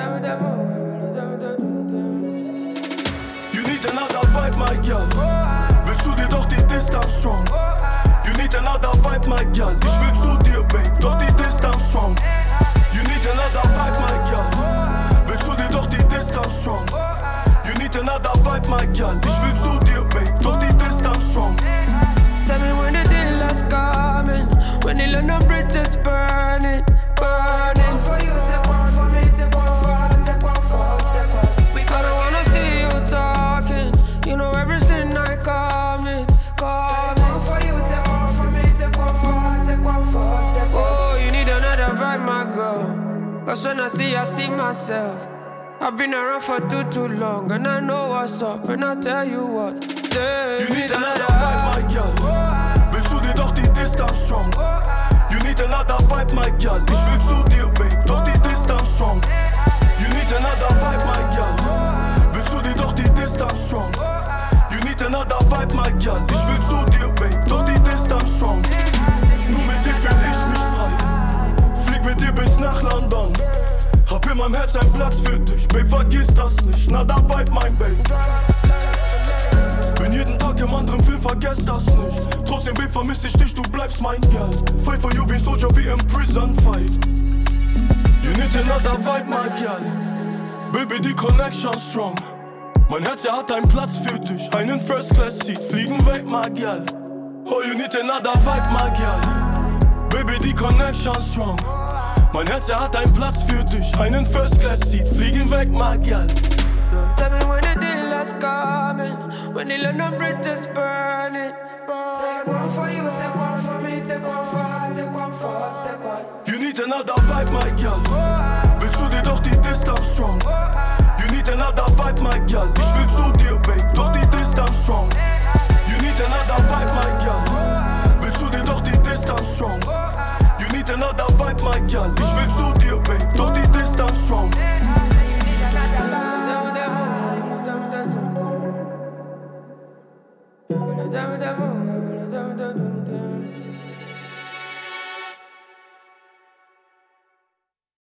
You need another vibe, my girl. Willst du dir doch die Distanz strong? You need another vibe, my girl. Ich will zu dir, babe, doch die Distanz strong. You need another vibe, my girl. Willst du dir doch die Distanz strong? You need another vibe, my girl. Ich will zu dir, babe, doch die Distanz strong. Tell me when the dealer's coming, when the London Bridge is burning, burning. For you, take one for me, take one for, take one for, step up. I don't wanna see you talking, you know everything I commit. Take one for you, take one for me, take one for, step up. Oh, you need another vibe, my girl. Cause when I see myself. I've been around for too long, and I know what's up, and I tell you what. Say, you need another vibe, my girl. Willst du dir doch die Distanz strong? You need another vibe, my girl. Ich will zu dir, babe, doch die Distanz strong. You need another vibe, my girl. Willst du dir doch die Distanz strong? You need another vibe, my girl. Ich will zu dir, babe, doch die Distanz strong. Nur mit dir fühl ich mich frei. Flieg mit dir bis nach London. Hab in meinem Herz einen Platz für dich, babe, vergiss das nicht. Na da vibe, mein babe. Bin jeden Tag im anderen Film, vergesst das nicht. Trotzdem, babe, vermiss ich dich, du bleibst mein Girl. Fight for you wie Soldier, wie im Prison Fight. You need another vibe, my girl. Baby, die Connection strong. Mein Herz, hat einen Platz für dich. Einen First Class Seat, fliegen weg, my girl. Oh, you need another vibe, my girl. Baby, die Connection strong. Mein Herz, hat einen Platz für dich. Einen First Class Seat, fliegen weg, my girl. Tell me when the dealer's coming, when the London Bridge is burning. Take one for you, take one for me, take one for, step one. You need another vibe, my girl. Willst du dir doch die Distanz strong? You need another vibe, my girl. Ich will zu dir, babe.